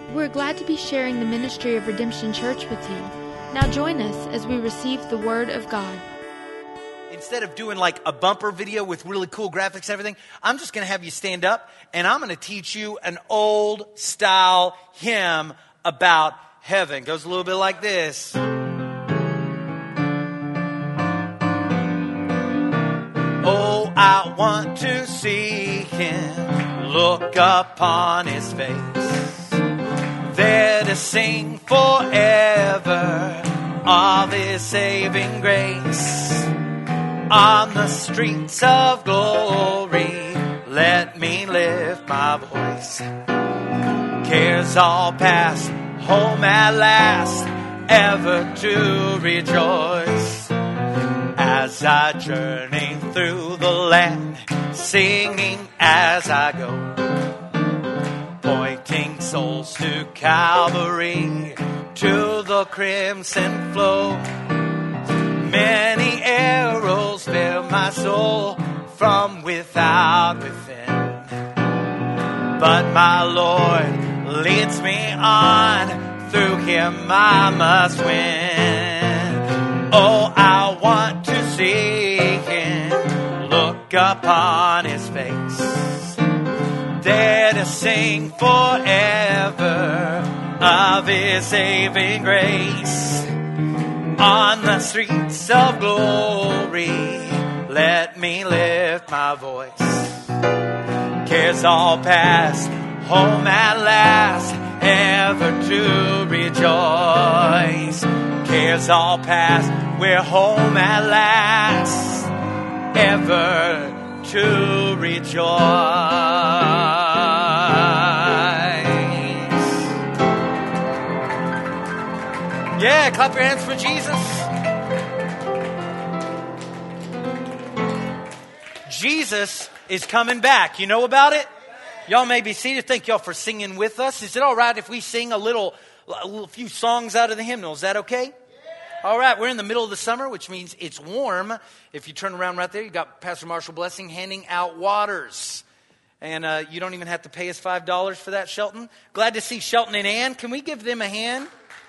We're glad to be sharing the ministry of Redemption Church with you. Now join us as we receive the Word of God. Instead of doing like a bumper video with really cool graphics and everything, I'm just going to have you stand up and I'm going to teach you an old style hymn about heaven. It goes a little bit like this. Oh, I want to see him, look upon his face, there to sing forever of his saving grace. On the streets of glory, let me lift my voice. Cares all past, home at last, ever to rejoice. As I journey through the land, singing as I go, pointing souls to Calvary, to the crimson flow. Many arrows fill my soul from without within, but my Lord leads me on, through him I must win. Oh, I want to see him, look upon his face, there to sing forever of his saving grace. On the streets of glory, let me lift my voice. Cares all past, home at last, ever to rejoice. Cares all past, we're home at last, ever to rejoice. Yeah, clap your hands for Jesus. Jesus is coming back. You know about it? Y'all may be seated. Thank y'all for singing with us. Is it all right if we sing a few songs out of the hymnal? Is that okay? All right, we're in the middle of the summer, which means it's warm. If you turn around right there, you got Pastor Marshall Blessing handing out waters. And you don't even have to pay us $5 for that, Shelton. Glad to see Shelton and Ann. Can we give them a hand?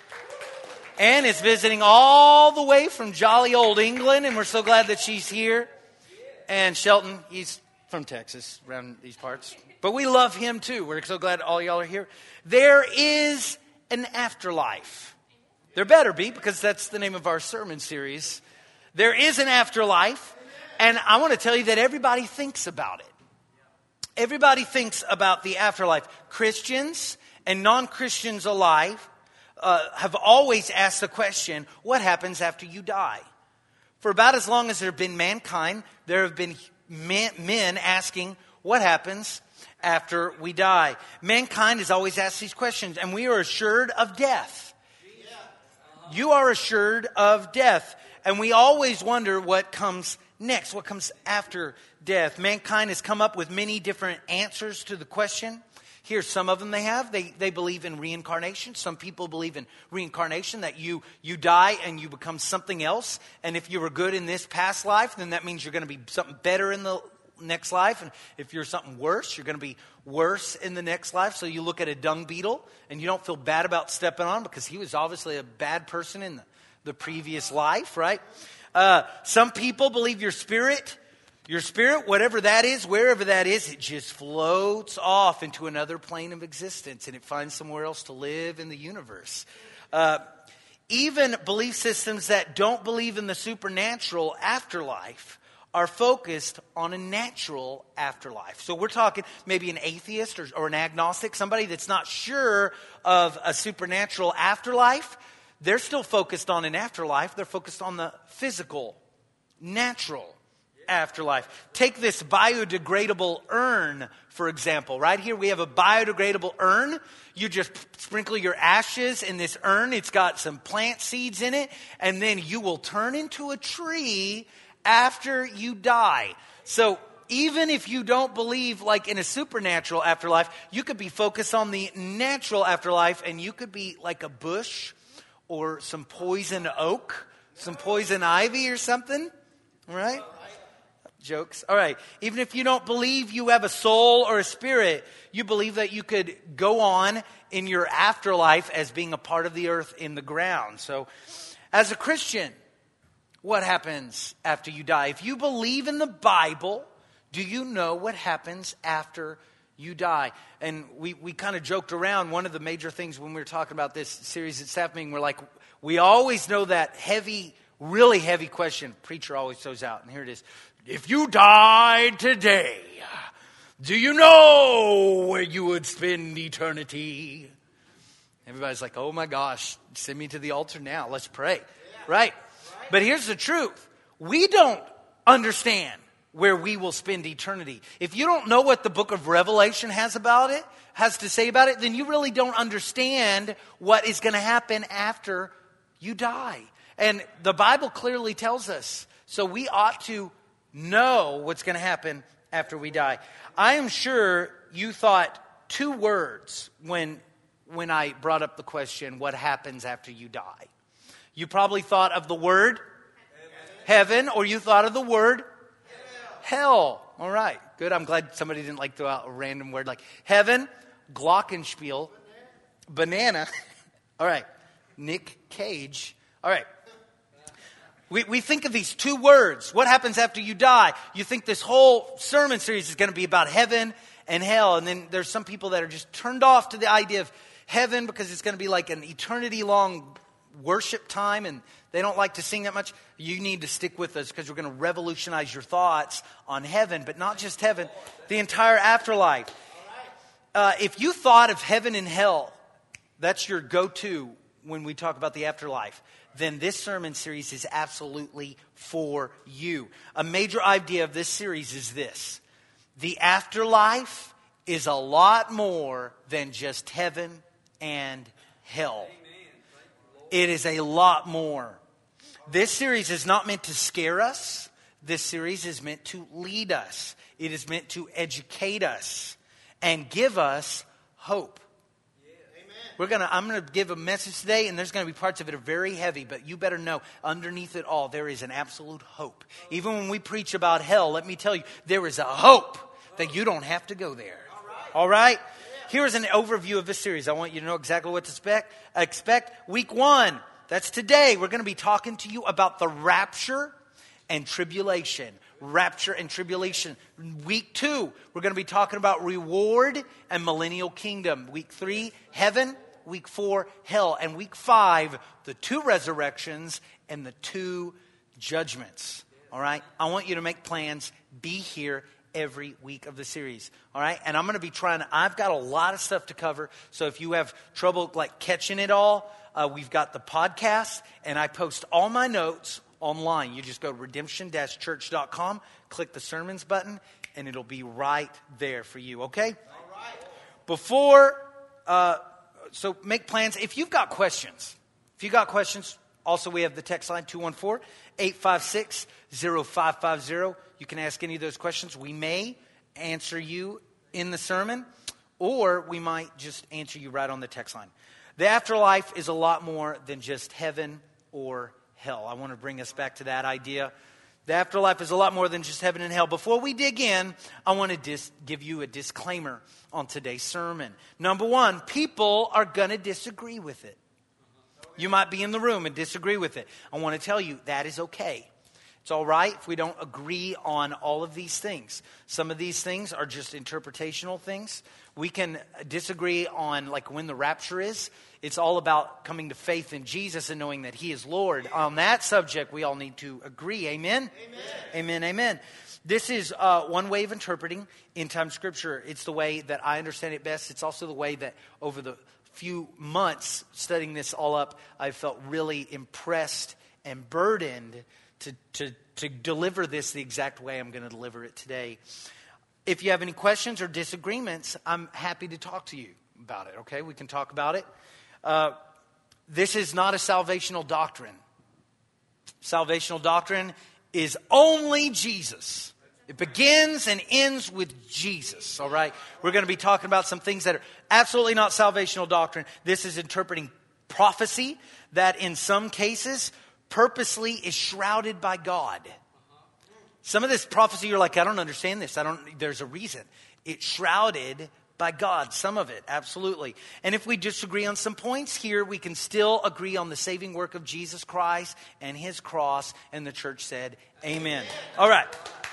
Ann is visiting all the way from jolly old England, and we're so glad that she's here. And Shelton, he's from Texas, around these parts. But we love him too. We're so glad all y'all are here. There is an afterlife. There better be, because that's the name of our sermon series. There is an afterlife, and I want to tell you that everybody thinks about it. Everybody thinks about the afterlife. Christians and non-Christians alike have always asked the question, what happens after you die? For about as long as there have been mankind, there have been men asking, what happens after we die? Mankind has always asked these questions, and we are assured of death. You are assured of death, and we always wonder what comes next, what comes after death. Mankind has come up with many different answers to the question. Here's some of them they have. They believe in reincarnation. Some people believe in reincarnation, that you die and you become something else. And if you were good in this past life, then that means you're going to be something better in the next life. And if you're something worse, you're going to be worse in the next life. So you look at a dung beetle and you don't feel bad about stepping on, because he was obviously a bad person in the previous life, right? Some people believe your spirit, whatever that is, wherever that is, it just floats off into another plane of existence and it finds somewhere else to live in the universe. Even belief systems that don't believe in the supernatural afterlife are focused on a natural afterlife. So we're talking maybe an atheist or an agnostic, somebody that's not sure of a supernatural afterlife. They're still focused on an afterlife. They're focused on the physical, natural afterlife. Take this biodegradable urn, for example. Right here we have a biodegradable urn. You just sprinkle your ashes in this urn. It's got some plant seeds in it, and then you will turn into a tree after you die. So even if you don't believe like in a supernatural afterlife, you could be focused on the natural afterlife, and you could be like a bush or some poison oak, some poison ivy or something, right? Jokes. All right. Even if you don't believe you have a soul or a spirit, you believe that you could go on in your afterlife as being a part of the earth in the ground. So as a Christian, what happens after you die? If you believe in the Bible, do you know what happens after you die? And we kind of joked around. One of the major things when we were talking about this series at staff meeting, we're like, we always know that heavy, really heavy question preacher always throws out. And here it is. If you died today, do you know where you would spend eternity? Everybody's like, oh my gosh, send me to the altar now. Let's pray. Right. But here's the truth. We don't understand where we will spend eternity. If you don't know what the book of Revelation has to say about it, then you really don't understand what is going to happen after you die. And the Bible clearly tells us. So we ought to know what's going to happen after we die. I am sure you thought two words when I brought up the question, what happens after you die? You probably thought of the word heaven, or you thought of the word hell. All right, good. I'm glad somebody didn't throw out a random word like heaven, glockenspiel, banana. All right, Nick Cage. All right. We think of these two words. What happens after you die? You think this whole sermon series is going to be about heaven and hell. And then there's some people that are just turned off to the idea of heaven because it's going to be like an eternity-long worship time. And they don't like to sing that much. You need to stick with us because we're going to revolutionize your thoughts on heaven. But not just heaven, the entire afterlife. If you thought of heaven and hell, that's your go-to when we talk about the afterlife, then this sermon series is absolutely for you. A major idea of this series is this. The afterlife is a lot more than just heaven and hell. It is a lot more. This series is not meant to scare us. This series is meant to lead us. It is meant to educate us and give us hope. I'm going to give a message today, and there's going to be parts of it that are very heavy, but you better know, underneath it all, there is an absolute hope. Even when we preach about hell, let me tell you, there is a hope that you don't have to go there. All right? Here's an overview of this series. I want you to know exactly what to expect. Week 1, that's today. We're going to be talking to you about the rapture and tribulation. Rapture and tribulation. Week 2, we're going to be talking about reward and millennial kingdom. Week 3, heaven. Week 4, hell. And week 5, the 2 resurrections and the 2 judgments. All right? I want you to make plans. Be here every week of the series. All right? And I'm going to be I've got a lot of stuff to cover. So if you have trouble catching it all, we've got the podcast. And I post all my notes online. You just go to redemption-church.com, click the sermons button, and it'll be right there for you. Okay? All right. So make plans. If you've got questions, also we have the text line 214-856-0550. You can ask any of those questions. We may answer you in the sermon, or we might just answer you right on the text line. The afterlife is a lot more than just heaven or hell. I want to bring us back to that idea. The afterlife is a lot more than just heaven and hell. Before we dig in, I want to give you a disclaimer on today's sermon. Number 1, people are going to disagree with it. You might be in the room and disagree with it. I want to tell you that is okay. It's all right if we don't agree on all of these things. Some of these things are just interpretational things. We can disagree on when the rapture is. It's all about coming to faith in Jesus and knowing that He is Lord. On that subject, we all need to agree. Amen? Amen, amen. This is one way of interpreting end-time Scripture. It's the way that I understand it best. It's also the way that over the few months studying this all up, I felt really impressed and burdened to deliver this the exact way I'm going to deliver it today. If you have any questions or disagreements, I'm happy to talk to you about it, okay? We can talk about it. This is not a salvational doctrine. Salvational doctrine is only Jesus. It begins and ends with Jesus, all right? We're going to be talking about some things that are absolutely not salvational doctrine. This is interpreting prophecy that in some cases purposely is shrouded by God. Some of this prophecy, you're like, I don't understand this. There's a reason. It's shrouded by God. Some of it, absolutely. And if we disagree on some points here, we can still agree on the saving work of Jesus Christ and his cross. And the church said, amen. All right.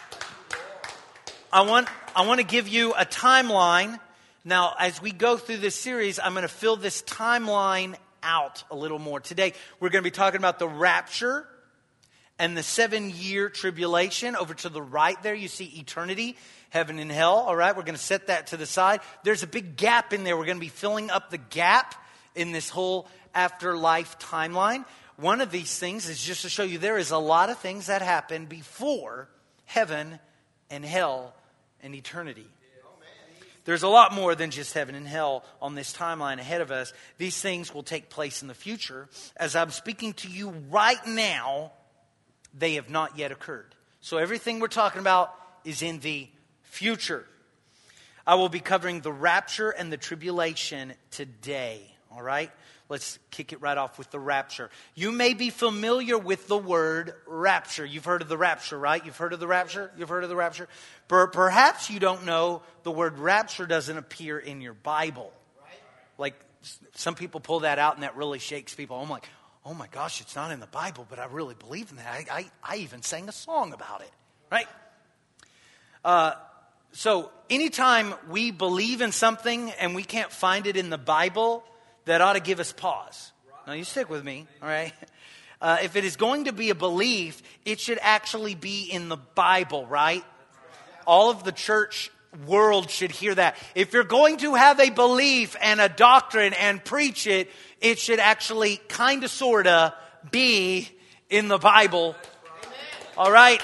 I want to give you a timeline. Now, as we go through this series, I'm going to fill this timeline out a little more. Today, we're going to be talking about the rapture and the 7-year tribulation. Over to the right there, you see eternity, heaven and hell. All right, we're going to set that to the side. There's a big gap in there. We're going to be filling up the gap in this whole afterlife timeline. One of these things is just to show you there is a lot of things that happen before heaven and hell and eternity. There's a lot more than just heaven and hell on this timeline ahead of us. These things will take place in the future. As I'm speaking to you right now, they have not yet occurred. So everything we're talking about is in the future. I will be covering the rapture and the tribulation today. All right? Let's kick it right off with the rapture. You may be familiar with the word rapture. You've heard of the rapture, right? You've heard of the rapture? You've heard of the rapture? Perhaps you don't know the word rapture doesn't appear in your Bible. Like some people pull that out and that really shakes people. I'm like, oh my gosh, it's not in the Bible, but I really believe in that. I even sang a song about it, right? So anytime we believe in something and we can't find it in the Bible, that ought to give us pause. Now you stick with me, all right? If it is going to be a belief, it should actually be in the Bible, right? All of the church world should hear that. If you're going to have a belief and a doctrine and preach it, it should actually kind of, sort of be in the Bible. All right?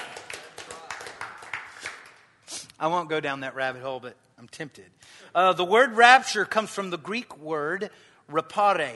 I won't go down that rabbit hole, but I'm tempted. The word rapture comes from the Greek word repare,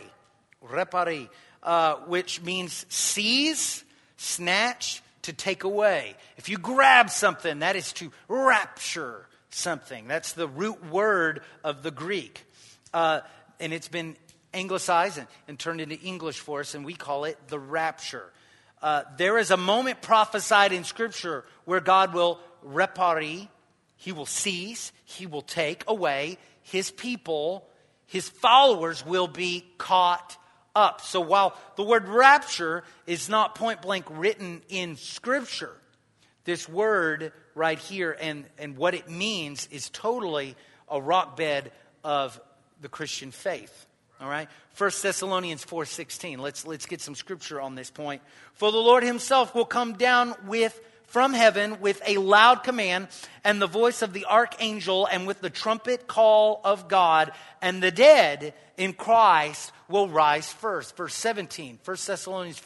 which means seize, snatch, to take away. If you grab something, that is to rapture something. That's the root word of the Greek. And it's been anglicized and turned into English for us, and we call it the rapture. There is a moment prophesied in Scripture where God will repare, he will seize, he will take away his people. His followers will be caught up. So while the word rapture is not point blank written in Scripture, this word right here and what it means is totally a rock bed of the Christian faith. All right? 1 Thessalonians 4:16. Let's get some Scripture on this point. For the Lord himself will come down from heaven with a loud command and the voice of the archangel and with the trumpet call of God, and the dead in Christ will rise first. Verse 17, 1 Thessalonians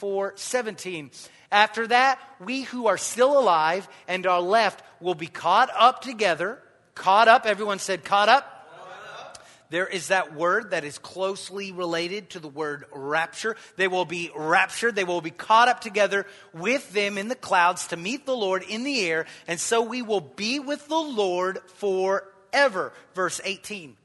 4:17. After that, we who are still alive and are left will be caught up together. Caught up, everyone said caught up. There is that word that is closely related to the word rapture. They will be raptured. They will be caught up together with them in the clouds to meet the Lord in the air. And so we will be with the Lord forever. Verse 18.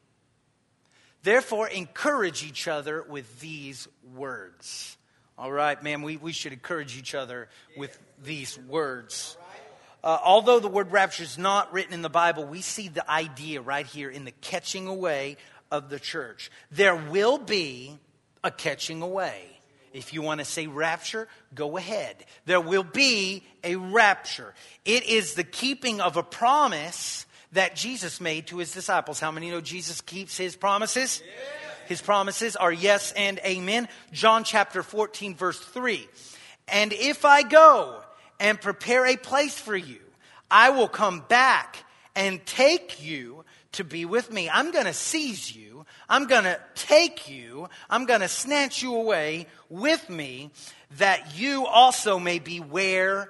Therefore, encourage each other with these words. All right, man, we should encourage each other with these words. Although the word rapture is not written in the Bible, we see the idea right here in the catching away of the church. There will be a catching away. If you want to say rapture, go ahead. There will be a rapture. It is the keeping of a promise that Jesus made to his disciples. How many know Jesus keeps his promises? Yeah. His promises are yes and amen. John chapter 14, verse 3. And if I go and prepare a place for you, I will come back and take you to be with me. I'm going to seize you. I'm going to take you. I'm going to snatch you away with me, that you also may be where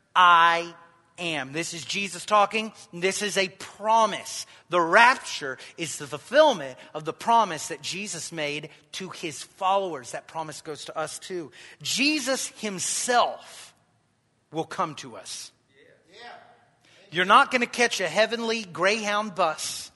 I am. This is Jesus talking. This is a promise. The rapture is the fulfillment of the promise that Jesus made to his followers. That promise goes to us too. Jesus himself will come to us. You're not going to catch a heavenly Greyhound bus.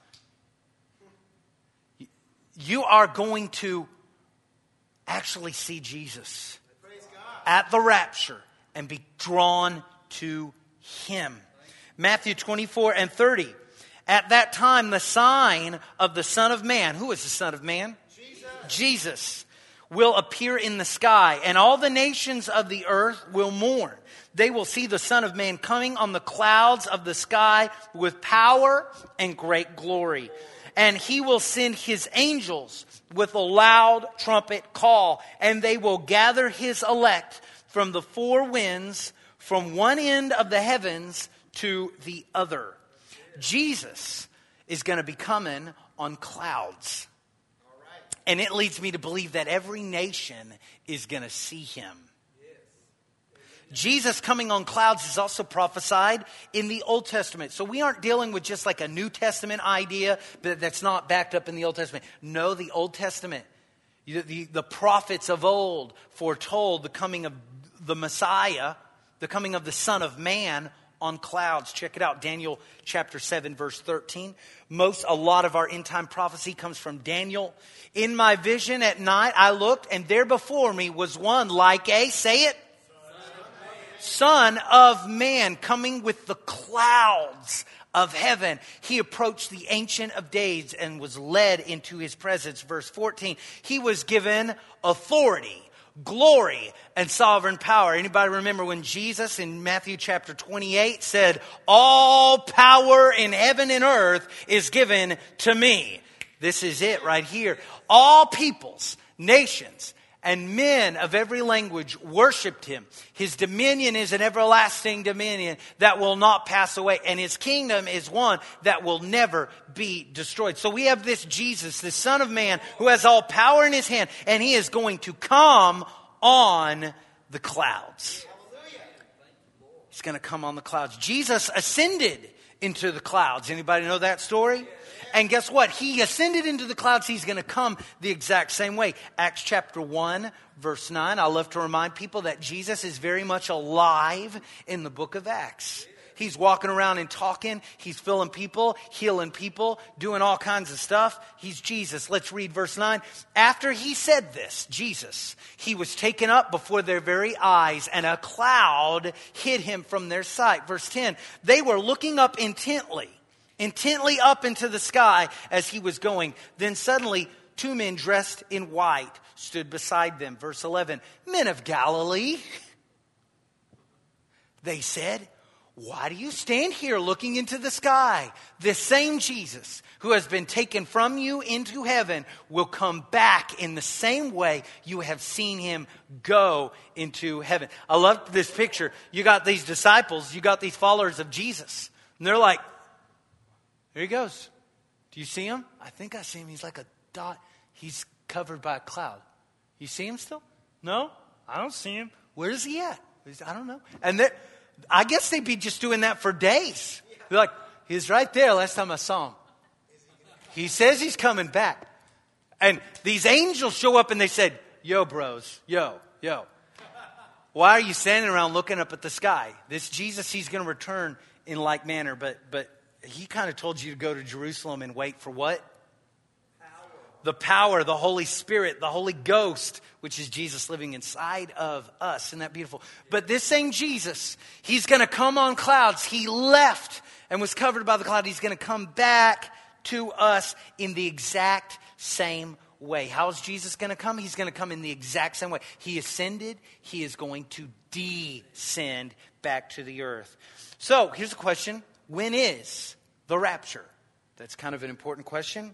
You are going to actually see Jesus at the rapture and be drawn to him. Matthew 24 and 30. At that time, the sign of the Son of Man, who is the Son of Man? Jesus will appear in the sky, and all the nations of the earth will mourn. They will see the Son of Man coming on the clouds of the sky with power and great glory. And he will send his angels with a loud trumpet call, and they will gather his elect from the four winds, from one end of the heavens to the other. Jesus is going to be coming on clouds. And it leads me to believe that every nation is going to see him. Jesus coming on clouds is also prophesied in the Old Testament. So we aren't dealing with just like a New Testament idea that's not backed up in the Old Testament. No, the Old Testament, the prophets of old foretold the coming of the Messiah, the coming of the Son of Man on clouds. Check it out, Daniel chapter 7, verse 13. A lot of our end time prophecy comes from Daniel. In my vision at night I looked, and there before me was one like a, say it, Son of Man, coming with the clouds of heaven. He approached the Ancient of Days and was led into his presence. Verse 14, he was given authority, glory, and sovereign power. Anybody remember when Jesus in Matthew chapter 28 said, all power in heaven and earth is given to me? This is it right here. All peoples, nations, and men of every language worshiped him. His dominion is an everlasting dominion that will not pass away. And his kingdom is one that will never be destroyed. So we have this Jesus, the Son of Man, who has all power in his hand. And he is going to come on the clouds. He's going to come on the clouds. Jesus ascended into the clouds. Anybody know that story? And guess what? He ascended into the clouds. He's going to come the exact same way. Acts chapter 1, verse 9. I love to remind people that Jesus is very much alive in the book of Acts. He's walking around and talking. He's filling people, healing people, doing all kinds of stuff. He's Jesus. Let's read verse 9. After he said this, Jesus, he was taken up before their very eyes, and a cloud hid him from their sight. Verse 10. They were looking up intently up into the sky as he was going. Then suddenly, two men dressed in white stood beside them. Verse 11, men of Galilee, they said, why do you stand here looking into the sky? This same Jesus who has been taken from you into heaven will come back in the same way you have seen him go into heaven. I love this picture. You got these disciples, you got these followers of Jesus, and they're like, there he goes. Do you see him? I think I see him. He's like a dot. He's covered by a cloud. You see him still? No? I don't see him. Where is he at? I don't know. And I guess they'd be just doing that for days. They're like, he's right there last time I saw him. He says he's coming back. And these angels show up and they said, yo, bros, yo. Why are you standing around looking up at the sky? This Jesus, he's going to return in like manner, but he kind of told you to go to Jerusalem and wait for what? The power, the Holy Spirit, the Holy Ghost, which is Jesus living inside of us. Isn't that beautiful? But this same Jesus, he's going to come on clouds. He left and was covered by the cloud. He's going to come back to us in the exact same way. How is Jesus going to come? He's going to come in the exact same way. He ascended. He is going to descend back to the earth. So here's a question. When is the rapture? That's kind of an important question.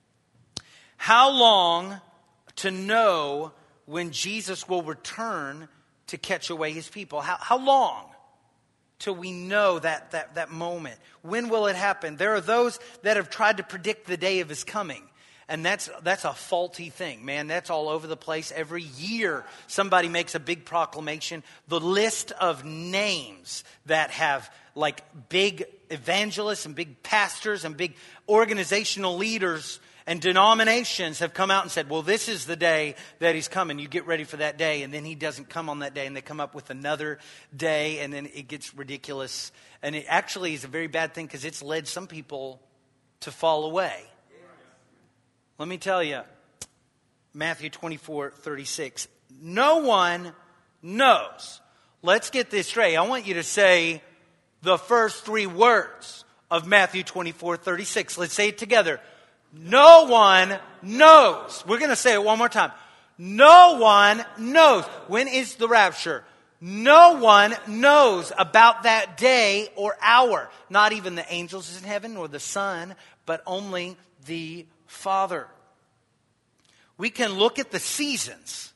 How long to know when Jesus will return to catch away his people? How long till we know that moment? When will it happen? There are those that have tried to predict the day of his coming. And that's a faulty thing, man. That's all over the place. Every year, somebody makes a big proclamation. The list of names that have like big evangelists and big pastors and big organizational leaders and denominations have come out and said, well, this is the day that he's coming. You get ready for that day. And then he doesn't come on that day. And they come up with another day. And then it gets ridiculous. And it actually is a very bad thing because it's led some people to fall away. Let me tell you, Matthew 24:36. No one knows. Let's get this straight. I want you to say the first three words of Matthew 24:36. Let's say it together. No one knows. We're going to say it one more time. No one knows. When is the rapture? No one knows about that day or hour. Not even the angels in heaven nor the Son, but only the Father. We can look at the seasons,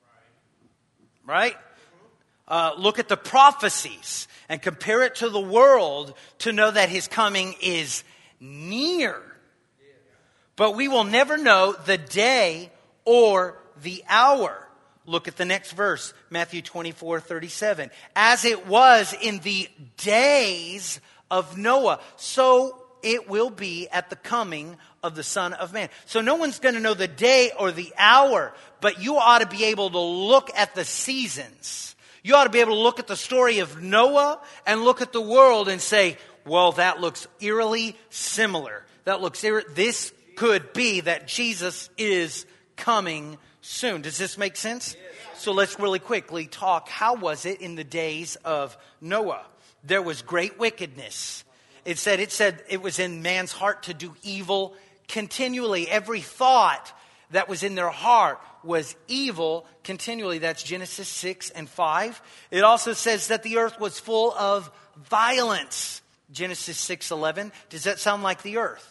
right? Look at the prophecies and compare it to the world to know that his coming is near. But we will never know the day or the hour. Look at the next verse, Matthew 24:37. As it was in the days of Noah, so it will be at the coming of the Son of Man. So no one's going to know the day or the hour, but you ought to be able to look at the seasons. You ought to be able to look at the story of Noah and look at the world and say, well, that looks eerily similar. This could be that Jesus is coming soon. Does this make sense? Yes. So let's really quickly talk. How was it in the days of Noah? There was great wickedness. It said it was in man's heart to do evil continually. Every thought that was in their heart was evil continually. That's Genesis 6:5. It also says that the earth was full of violence. Genesis 6:11. Does that sound like the earth?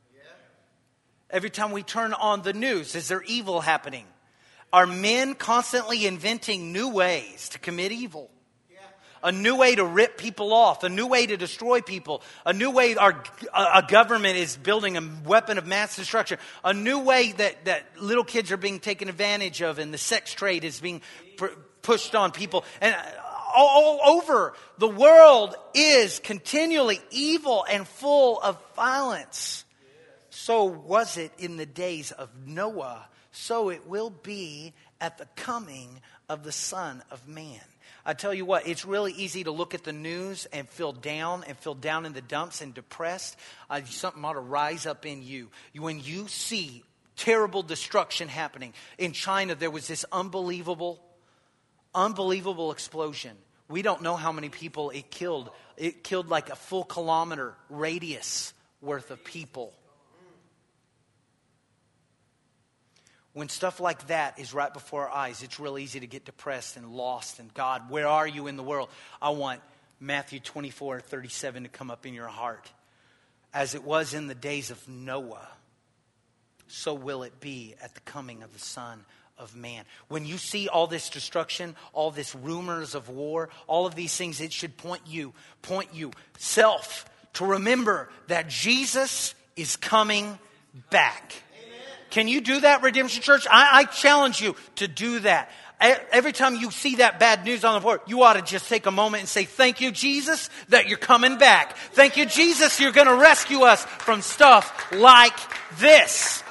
Every time we turn on the news, is there evil happening? Are men constantly inventing new ways to commit evil? A new way to rip people off, a new way to destroy people, a new way a government is building a weapon of mass destruction, a new way that little kids are being taken advantage of and the sex trade is being pushed on people. And all over the world is continually evil and full of violence. So was it in the days of Noah, so it will be at the coming of the Son of Man. I tell you what, it's really easy to look at the news and feel down in the dumps and depressed. Something ought to rise up in you. When you see terrible destruction happening. In China, there was this unbelievable explosion. We don't know how many people it killed. It killed like a full kilometer radius worth of people. When stuff like that is right before our eyes, it's real easy to get depressed and lost. And God, where are you in the world? I want Matthew 24:37 to come up in your heart. As it was in the days of Noah, so will it be at the coming of the Son of Man. When you see all this destruction, all this rumors of war, all of these things, it should point you self to remember that Jesus is coming back. Can you do that, Redemption Church? I challenge you to do that. Every time you see that bad news on the board, you ought to just take a moment and say, thank you, Jesus, that you're coming back. Thank you, Jesus, you're going to rescue us from stuff like this.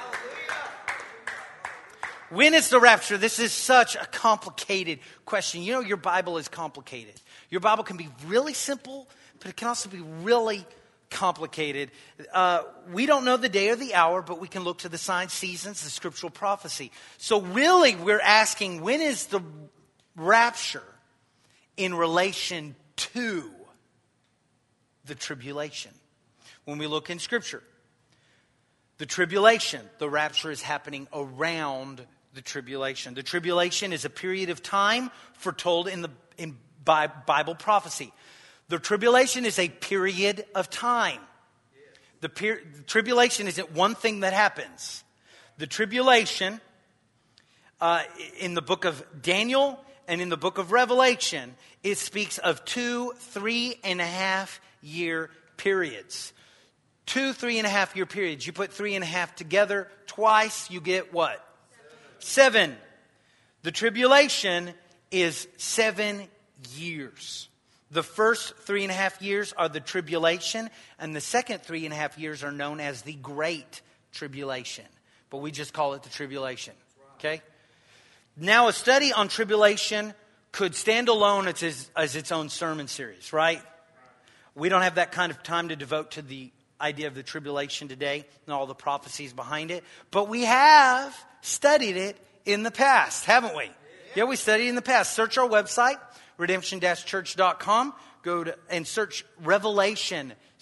When is the rapture? This is such a complicated question. You know, your Bible is complicated. Your Bible can be really simple, but it can also be really complicated. We don't know the day or the hour, but we can look to the signs, seasons, the scriptural prophecy. So really, we're asking, when is the rapture in relation to the tribulation? When we look in Scripture, the tribulation, the rapture is happening around the tribulation. The tribulation is a period of time foretold in Bible prophecy. The tribulation is a period of time. The tribulation isn't one thing that happens. The tribulation in the book of Daniel and in the book of Revelation, it speaks of 2 3.5 year periods. 2 3.5 year periods. You put 3.5 together twice, you get what? 7. The tribulation is 7 years. The first 3.5 years are the tribulation, and the second 3.5 years are known as the Great Tribulation. But we just call it the tribulation. Okay? Now, a study on tribulation could stand alone as its own sermon series, right? We don't have that kind of time to devote to the idea of the tribulation today and all the prophecies behind it. But we have studied it in the past, haven't we? Yeah, we studied it in the past. Search our website, redemption-church.com. Go to and search Revelation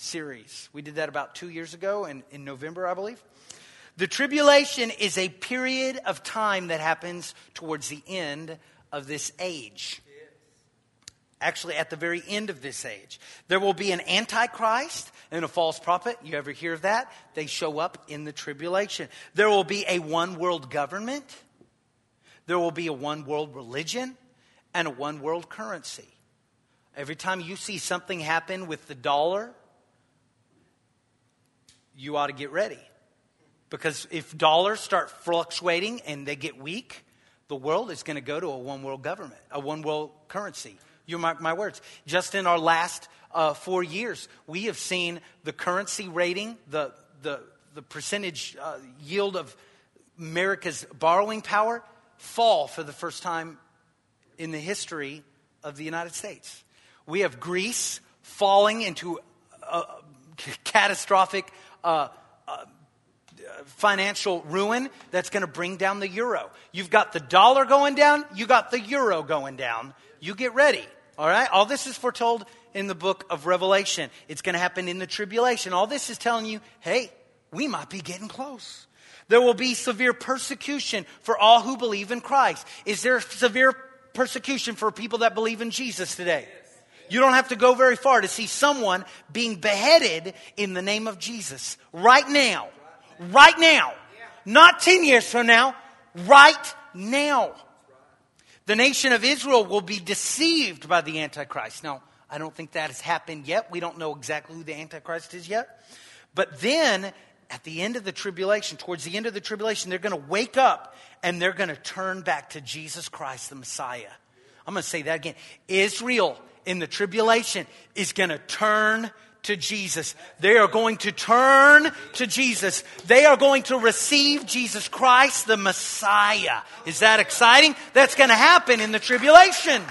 series. We did that about 2 years ago in November, I believe. The tribulation is a period of time that happens towards the end of this age. Actually, at the very end of this age. There will be an antichrist and a false prophet. You ever hear of that? They show up in the tribulation. There will be a one world government. There will be a one world religion and a one world currency. Every time you see something happen with the dollar, you ought to get ready. Because if dollars start fluctuating and they get weak, the world is going to go to a one world government, a one world currency. You mark my words. Just in our last 4 years, we have seen the currency rating, the percentage yield of America's borrowing power fall for the first time in the history of the United States. We have Greece falling into catastrophic financial ruin that's going to bring down the euro. You've got the dollar going down. You got the euro going down. You get ready. All right. All this is foretold in the book of Revelation. It's going to happen in the tribulation. All this is telling you, hey, we might be getting close. There will be severe persecution for all who believe in Christ. Is there severe persecution for people that believe in Jesus today? You don't have to go very far to see someone being beheaded in the name of Jesus. Right now. Right now. Not 10 years from now. Right now. The nation of Israel will be deceived by the Antichrist. Now, I don't think that has happened yet. We don't know exactly who the Antichrist is yet. But then, at the end of the tribulation, towards the end of the tribulation, they're going to wake up and they're going to turn back to Jesus Christ, the Messiah. I'm going to say that again. Israel in the tribulation is going to turn to Jesus. They are going to turn to Jesus. They are going to receive Jesus Christ, the Messiah. Is that exciting? That's going to happen in the tribulation.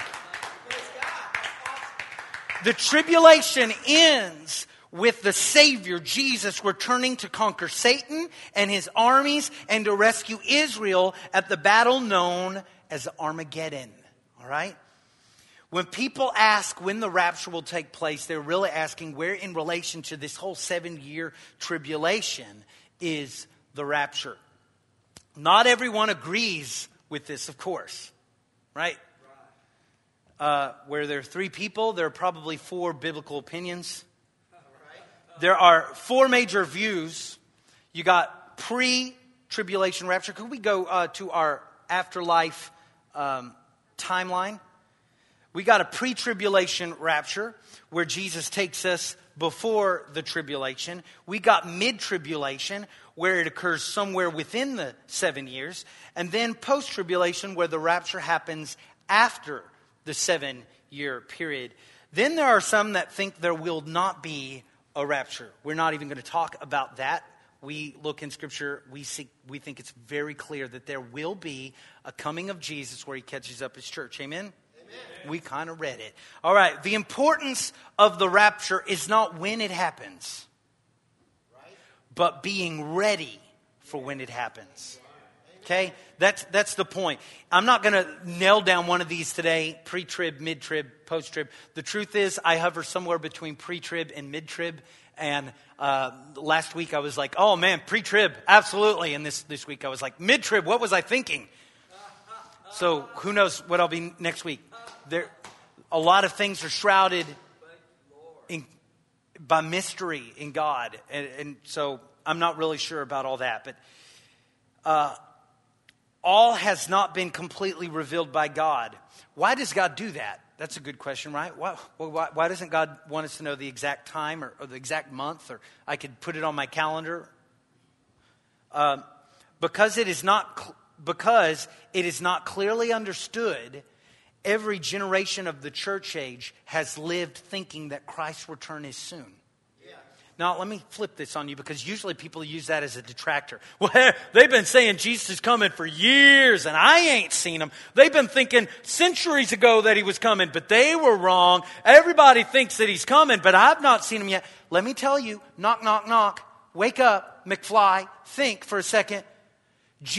The tribulation ends with the Savior, Jesus, returning to conquer Satan and his armies and to rescue Israel at the battle known as Armageddon. All right? When people ask when the rapture will take place, they're really asking where in relation to this whole 7-year tribulation is the rapture. Not everyone agrees with this, of course. Right? Where there are 3 people, there are probably 4 biblical opinions. There are 4 major views. You got pre-tribulation rapture. Could we go to our afterlife timeline? We got a pre-tribulation rapture where Jesus takes us before the tribulation. We got mid-tribulation where it occurs somewhere within the 7 years. And then post-tribulation where the rapture happens after the 7-year period. Then there are some that think there will not be a rapture. We're not even going to talk about that. We look in Scripture, we think it's very clear that there will be a coming of Jesus where he catches up his church. Amen? We kind of read it. All right. The importance of the rapture is not when it happens, but being ready for when it happens. Okay? That's the point. I'm not going to nail down one of these today, pre-trib, mid-trib, post-trib. The truth is I hover somewhere between pre-trib and mid-trib. And last week I was like, oh man, pre-trib, absolutely. And this week I was like, mid-trib, what was I thinking? So who knows what I'll be next week. A lot of things are shrouded by mystery in God. And so I'm not really sure about all that. But all has not been completely revealed by God. Why does God do that? That's a good question, right? Why doesn't God want us to know the exact time or the exact month? Or I could put it on my calendar. Because it is not clearly understood, every generation of the church age has lived thinking that Christ's return is soon. Yeah. Now, let me flip this on you because usually people use that as a detractor. Well, they've been saying Jesus is coming for years and I ain't seen him. They've been thinking centuries ago that he was coming, but they were wrong. Everybody thinks that he's coming, but I've not seen him yet. Let me tell you, knock, knock, knock. Wake up, McFly. Think for a second.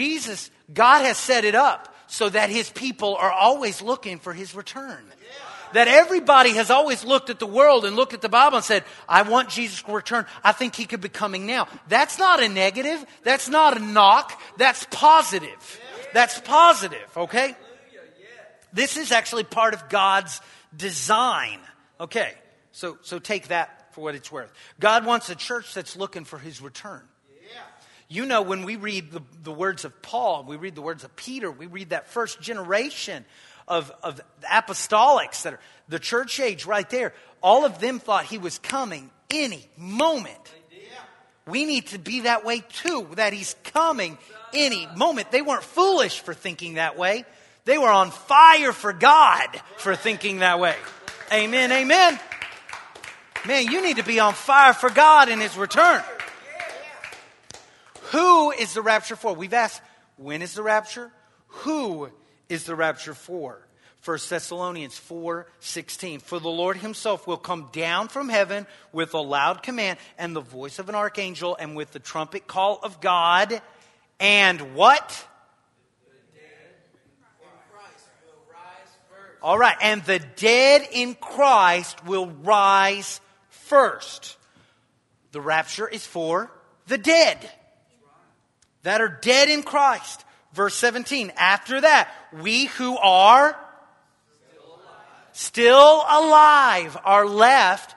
God has set it up so that his people are always looking for his return. that everybody has always looked at the world and looked at the Bible and said, I want Jesus to return. I think he could be coming now. That's not a negative. That's not a knock. That's positive. That's positive, okay? This is actually part of God's design. Okay, so take that for what it's worth. God wants a church that's looking for his return. You know, when we read the words of Paul, we read the words of Peter, we read that first generation of the apostolics that are the church age right there. All of them thought he was coming any moment. We need to be that way too, that he's coming any moment. They weren't foolish for thinking that way. They were on fire for God for thinking that way. Amen, amen. Man, you need to be on fire for God in his return. Who is the rapture for? We've asked, when is the rapture? Who is the rapture for? 1 Thessalonians 4:16. For the Lord himself will come down from heaven with a loud command and the voice of an archangel and with the trumpet call of God. And what? All right. And the dead in Christ will rise first. The rapture is for the dead that are dead in Christ. Verse 17. After that, we who are still alive are left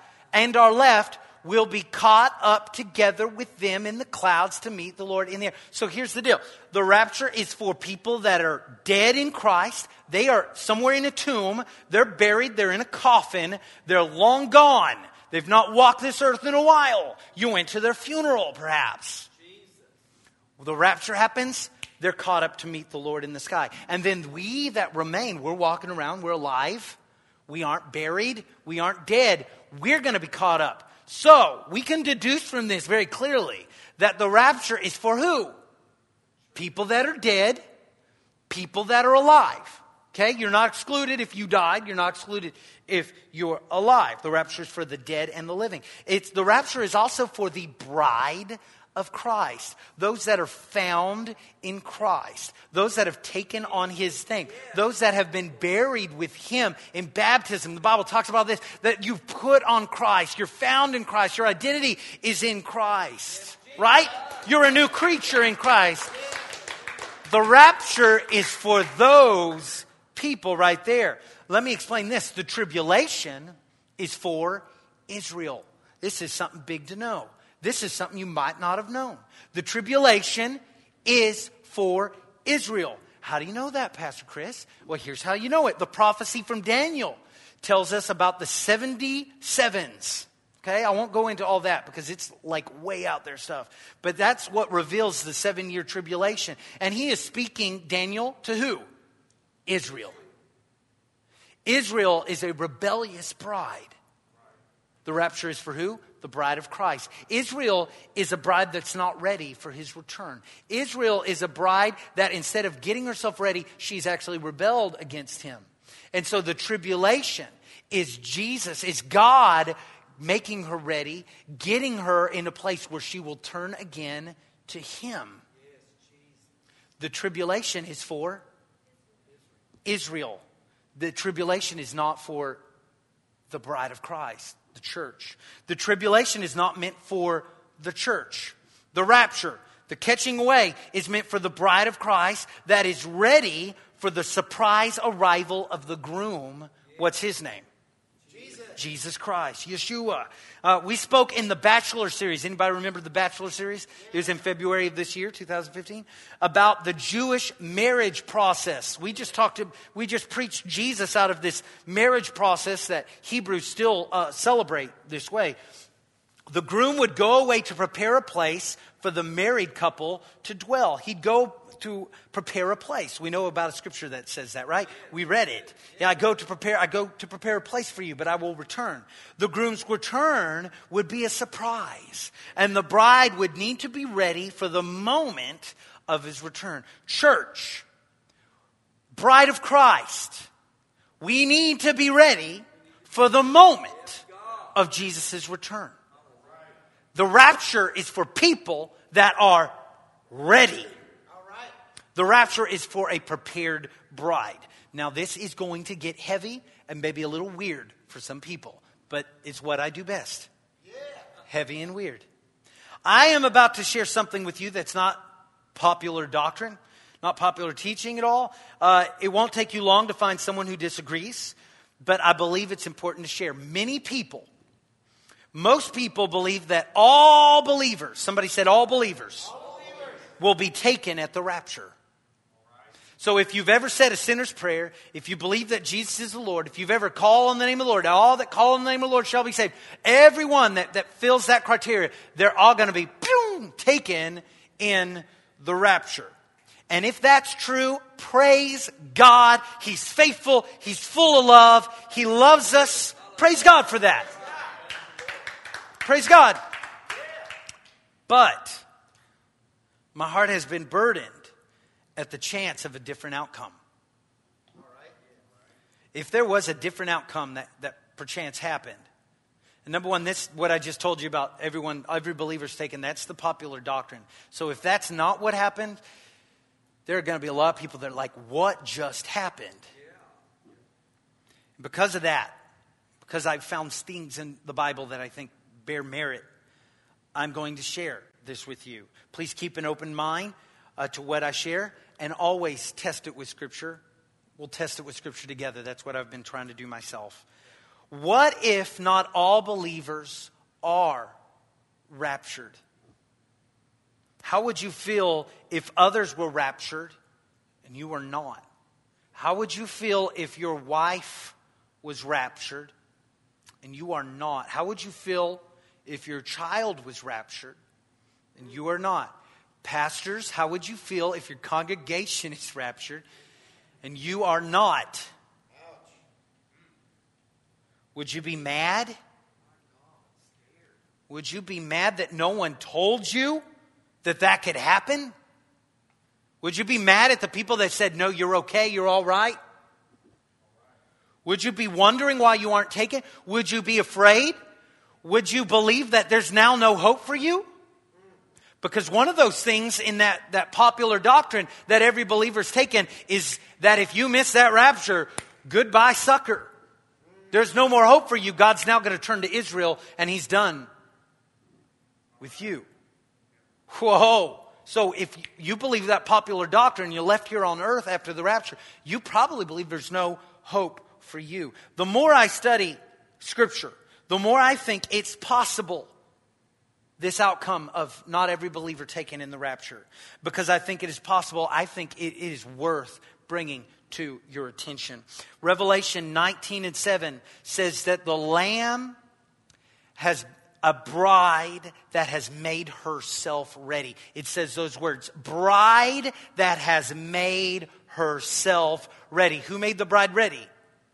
will be caught up together with them in the clouds to meet the Lord in the air. So here's the deal. The rapture is for people that are dead in Christ. They are somewhere in a tomb. They're buried. They're in a coffin. They're long gone. They've not walked this earth in a while. You went to their funeral, perhaps. The rapture happens, they're caught up to meet the Lord in the sky. And then we that remain, we're walking around, we're alive. We aren't buried. We aren't dead. We're going to be caught up. So we can deduce from this very clearly that the rapture is for who? People that are dead, people that are alive. Okay? You're not excluded if you died. You're not excluded if you're alive. The rapture is for the dead and the living. The rapture is also for the bride of Christ. Those that are found in Christ. Those that have taken on his thing. Those that have been buried with him in baptism. The Bible talks about this, that you've put on Christ. You're found in Christ. Your identity is in Christ. Right? You're a new creature in Christ. The rapture is for those people right there. Let me explain this. The tribulation is for Israel. This is something big to know. This is something you might not have known. The tribulation is for Israel. How do you know that, Pastor Chris? Well, here's how you know it. The prophecy from Daniel tells us about the 77s. Okay, I won't go into all that because it's like way out there stuff. But that's what reveals the 7-year tribulation. And he is speaking, Daniel, to who? Israel. Israel is a rebellious bride. The rapture is for who? The bride of Christ. Israel is a bride that's not ready for his return. Israel is a bride that instead of getting herself ready, she's actually rebelled against him. And so the tribulation is Jesus, is God making her ready, getting her in a place where she will turn again to him. The tribulation is for Israel. The tribulation is not for the bride of Christ, the church. The tribulation is not meant for the church. The rapture, the catching away, is meant for the bride of Christ that is ready for the surprise arrival of the groom. What's his name? Jesus Christ, Yeshua. We spoke in the Bachelor series. Anybody remember the Bachelor series? It was in February of this year, 2015, about the Jewish marriage process. We just preached Jesus out of this marriage process that Hebrews still celebrate this way. The groom would go away to prepare a place for the married couple to dwell. He'd go to prepare a place. We know about a scripture that says that, right? We read it. Yeah, I go to prepare a place for you, but I will return. The groom's return would be a surprise, and the bride would need to be ready for the moment of his return. Church, bride of Christ, we need to be ready for the moment of Jesus' return. The rapture is for people that are ready. The rapture is for a prepared bride. Now, this is going to get heavy and maybe a little weird for some people, but it's what I do best. Heavy and weird. I am about to share something with you that's not popular doctrine, not popular teaching at all. It won't take you long to find someone who disagrees, but I believe it's important to share. Most people believe that all believers, somebody said all believers, will be taken at the rapture. So if you've ever said a sinner's prayer, if you believe that Jesus is the Lord, if you've ever called on the name of the Lord, all that call on the name of the Lord shall be saved. Everyone that fills that criteria, they're all going to be taken in the rapture. And if that's true, praise God. He's faithful. He's full of love. He loves us. Praise God for that. Praise God. But my heart has been burdened at the chance of a different outcome. If there was a different outcome that perchance happened. And number one, this, what I just told you about every believer's taken, that's the popular doctrine. So if that's not what happened, there are going to be a lot of people that are like, what just happened? Because of that, because I've found things in the Bible that I think bear merit, I'm going to share this with you. Please keep an open mind to what I share, and always test it with Scripture. We'll test it with Scripture together. That's what I've been trying to do myself. What if not all believers are raptured? How would you feel if others were raptured and you were not? How would you feel if your wife was raptured and you are not? How would you feel if your child was raptured and you are not? Pastors, how would you feel if your congregation is raptured and you are not? Would you be mad? Would you be mad that no one told you that could happen? Would you be mad at the people that said, no, you're okay, you're all right? Would you be wondering why you aren't taken? Would you be afraid? Would you believe that there's now no hope for you? Because one of those things in that popular doctrine that every believer's taken is that if you miss that rapture, goodbye, sucker. There's no more hope for you. God's now going to turn to Israel and He's done with you. Whoa. So if you believe that popular doctrine, you're left here on earth after the rapture, you probably believe there's no hope for you. The more I study Scripture, the more I think it's possible, this outcome of not every believer taken in the rapture. Because I think it is possible. I think it is worth bringing to your attention. Revelation 19:7 says that the Lamb has a bride that has made herself ready. It says those words, bride that has made herself ready. Who made the bride ready?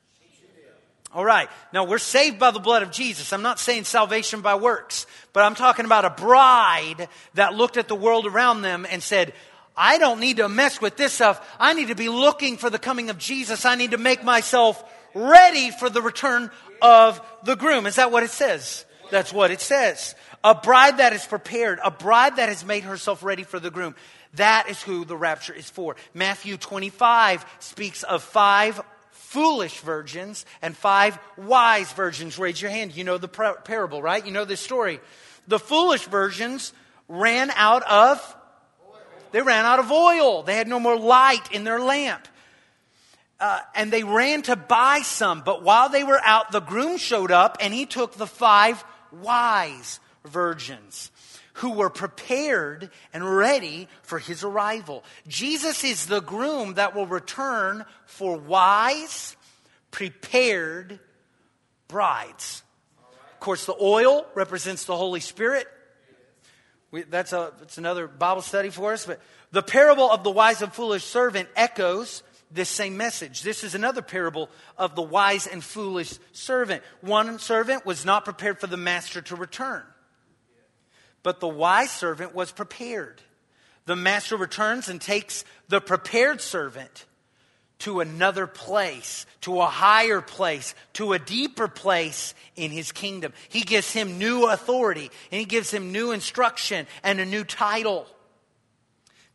All right. Now, we're saved by the blood of Jesus. I'm not saying salvation by works, but I'm talking about a bride that looked at the world around them and said, I don't need to mess with this stuff. I need to be looking for the coming of Jesus. I need to make myself ready for the return of the groom. Is that what it says? That's what it says. A bride that is prepared, a bride that has made herself ready for the groom. That is who the rapture is for. Matthew 25 speaks of 5 foolish virgins and 5 wise virgins. Raise your hand. You know the parable, right? You know this story. The foolish virgins ran out of oil. They had no more light in their lamp. And they ran to buy some. But while they were out, the groom showed up and he took the 5 wise virgins who were prepared and ready for his arrival. Jesus is the groom that will return for wise, prepared brides. Of course, the oil represents the Holy Spirit. That's another Bible study for us. But the parable of the wise and foolish servant echoes this same message. This is another parable of the wise and foolish servant. One servant was not prepared for the master to return. But the wise servant was prepared. The master returns and takes the prepared servant to another place, to a higher place, to a deeper place in his kingdom. He gives him new authority and he gives him new instruction and a new title.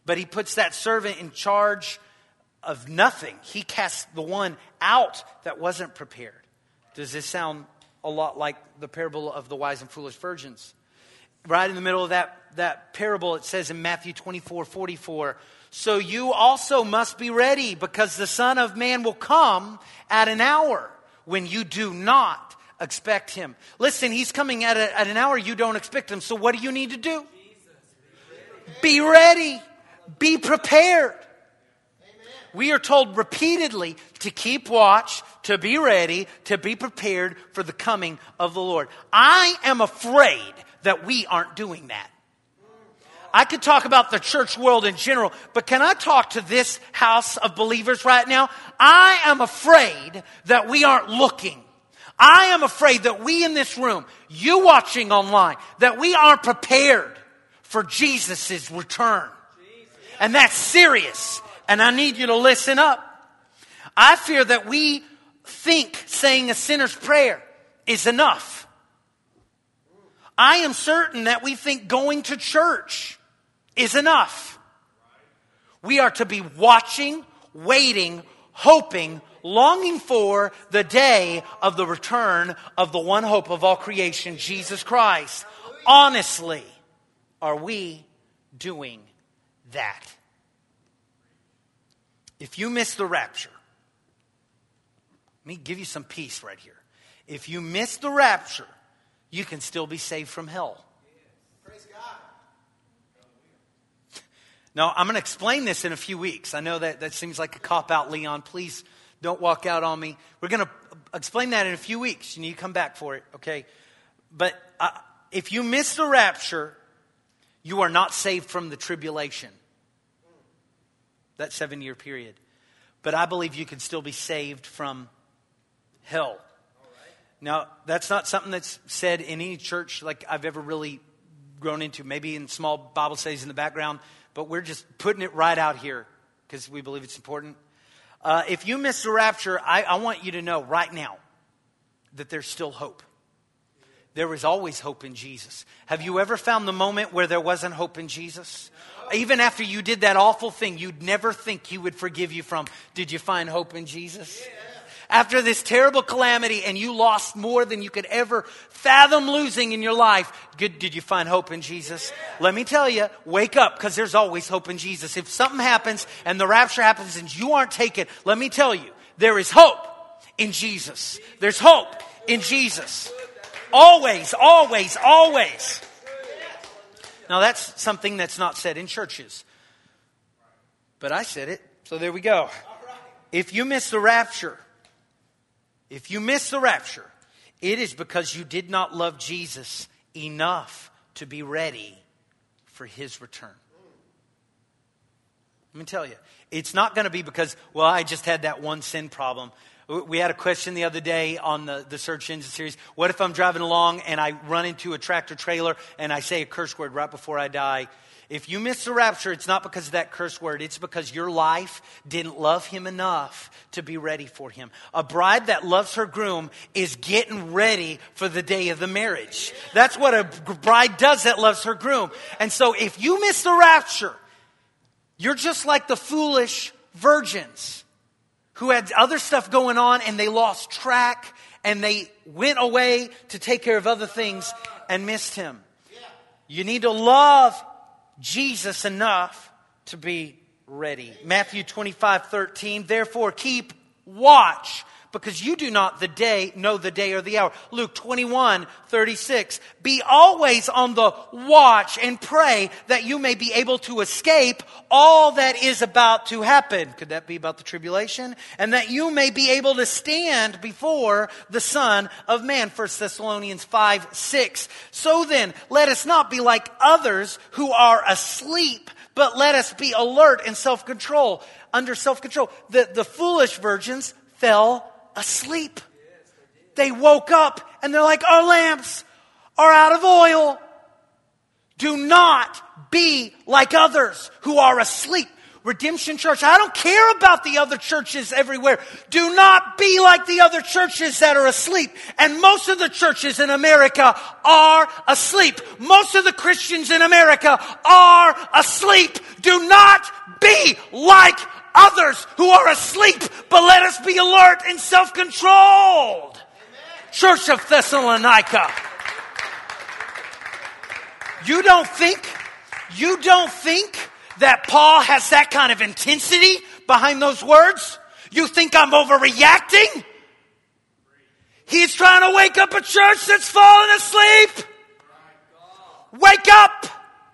But he puts that servant in charge of nothing. He casts the one out that wasn't prepared. Does this sound a lot like the parable of the wise and foolish virgins? Right in the middle of that parable, it says in Matthew 24:44, so you also must be ready, because the Son of Man will come at an hour when you do not expect him. Listen, he's coming at an hour you don't expect him. So what do you need to do? Be ready. Be prepared. We are told repeatedly to keep watch, to be ready, to be prepared for the coming of the Lord. I am afraid that we aren't doing that. I could talk about the church world in general, but can I talk to this house of believers right now? I am afraid that we aren't looking. I am afraid that we in this room, you watching online, that we aren't prepared for Jesus' return. And that's serious. And I need you to listen up. I fear that we think saying a sinner's prayer is enough. I am certain that we think going to church is enough. We are to be watching, waiting, hoping, longing for the day of the return of the one hope of all creation, Jesus Christ. Honestly, are we doing that? If you miss the rapture, let me give you some peace right here. If you miss the rapture, you can still be saved from hell. Praise God. Now, I'm going to explain this in a few weeks. I know that seems like a cop-out, Leon. Please don't walk out on me. We're going to explain that in a few weeks. You need to come back for it, okay? But if you miss the rapture, you are not saved from the tribulation. That 7-year period. But I believe you can still be saved from hell. Now, that's not something that's said in any church like I've ever really grown into. Maybe in small Bible studies in the background. But we're just putting it right out here because we believe it's important. If you miss the rapture, I want you to know right now that there's still hope. There is always hope in Jesus. Have you ever found the moment where there wasn't hope in Jesus? Even after you did that awful thing you'd never think he would forgive you from, did you find hope in Jesus? Yeah. After this terrible calamity and you lost more than you could ever fathom losing in your life, did you find hope in Jesus? Yeah. Let me tell you, wake up, because there's always hope in Jesus. If something happens and the rapture happens and you aren't taken, let me tell you, there is hope in Jesus. There's hope in Jesus. Always, always, always. Now that's something that's not said in churches. But I said it, so there we go. If you miss the rapture, it is because you did not love Jesus enough to be ready for his return. Let me tell you, it's not going to be because, well, I just had that one sin problem. We had a question the other day on the Search Engine series. What if I'm driving along and I run into a tractor trailer and I say a curse word right before I die? If you miss the rapture, it's not because of that curse word. It's because your life didn't love him enough to be ready for him. A bride that loves her groom is getting ready for the day of the marriage. That's what a bride does that loves her groom. And so if you miss the rapture, you're just like the foolish virgins who had other stuff going on and they lost track and they went away to take care of other things and missed him. You need to love Jesus enough to be ready. Matthew 25:13, therefore keep watch, because you do not know the day or the hour. Luke 21:36, be always on the watch and pray that you may be able to escape all that is about to happen. Could that be about the tribulation? And that you may be able to stand before the Son of Man. 1 Thessalonians 5:6. So then, let us not be like others who are asleep, but let us be alert and self-control. Under self-control. The foolish virgins fell asleep. They woke up and they're like, our lamps are out of oil. Do not be like others who are asleep. Redemption Church, I don't care about the other churches everywhere. Do not be like the other churches that are asleep. And most of the churches in America are asleep. Most of the Christians in America are asleep. Do not be like others who are asleep, but let us be alert and self-controlled. Church of Thessalonica. You don't think that Paul has that kind of intensity behind those words? You think I'm overreacting? He's trying to wake up a church that's fallen asleep. Wake up!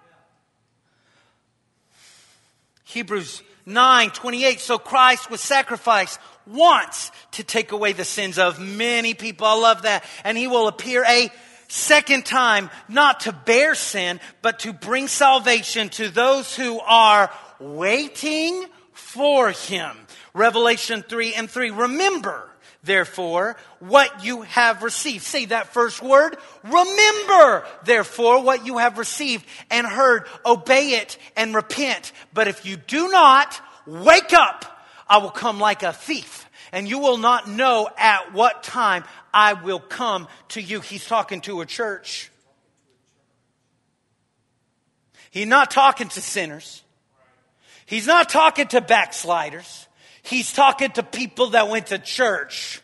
Hebrews 9:28. So Christ was sacrificed once to take away the sins of many people. I love that. And he will appear a second time, not to bear sin, but to bring salvation to those who are waiting for him. Revelation 3:3. Remember, therefore, what you have received. Say that first word. Remember, therefore, what you have received and heard. Obey it and repent. But if you do not, wake up. I will come like a thief, and you will not know at what time I will come to you. He's talking to a church. He's not talking to sinners. He's not talking to backsliders. He's talking to people that went to church.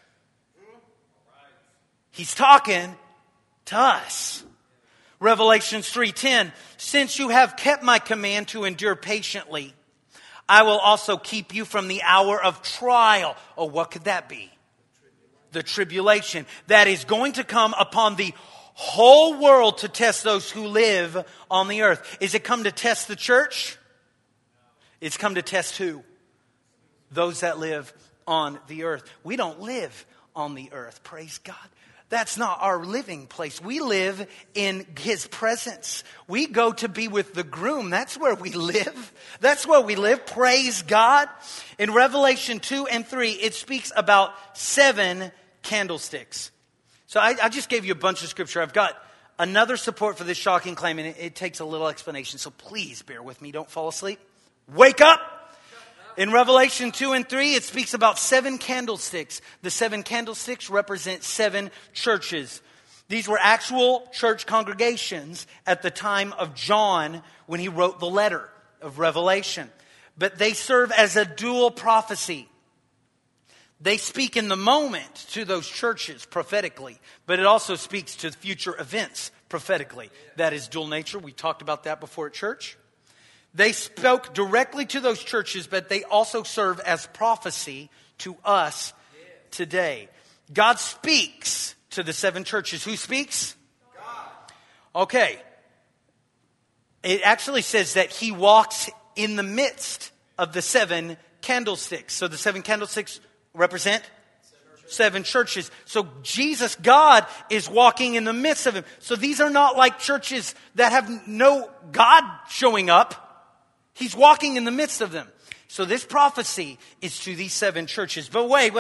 He's talking to us. Revelation 3:10. Since you have kept my command to endure patiently, I will also keep you from the hour of trial. Oh, what could that be? The tribulation that is going to come upon the whole world to test those who live on the earth. Is it come to test the church? It's come to test who? Those that live on the earth. We don't live on the earth, praise God. That's not our living place. We live in his presence. We go to be with the groom. That's where we live. That's where we live. Praise God. In Revelation 2:3, it speaks about 7 candlesticks. So I just gave you a bunch of scripture. I've got another support for this shocking claim, and it takes a little explanation. So please bear with me. Don't fall asleep. Wake up. In Revelation 2:3, it speaks about 7 candlesticks. The 7 candlesticks represent 7 churches. These were actual church congregations at the time of John when he wrote the letter of Revelation. But they serve as a dual prophecy. They speak in the moment to those churches prophetically, but it also speaks to future events prophetically. That is dual nature. We talked about that before at church. They spoke directly to those churches, but they also serve as prophecy to us today. God speaks to the 7 churches. Who speaks? God. Okay. It actually says that he walks in the midst of the 7 candlesticks. So the 7 candlesticks represent 7 churches. So Jesus, God, is walking in the midst of them. So these are not like churches that have no God showing up. He's walking in the midst of them. So this prophecy is to these 7 churches. But wait.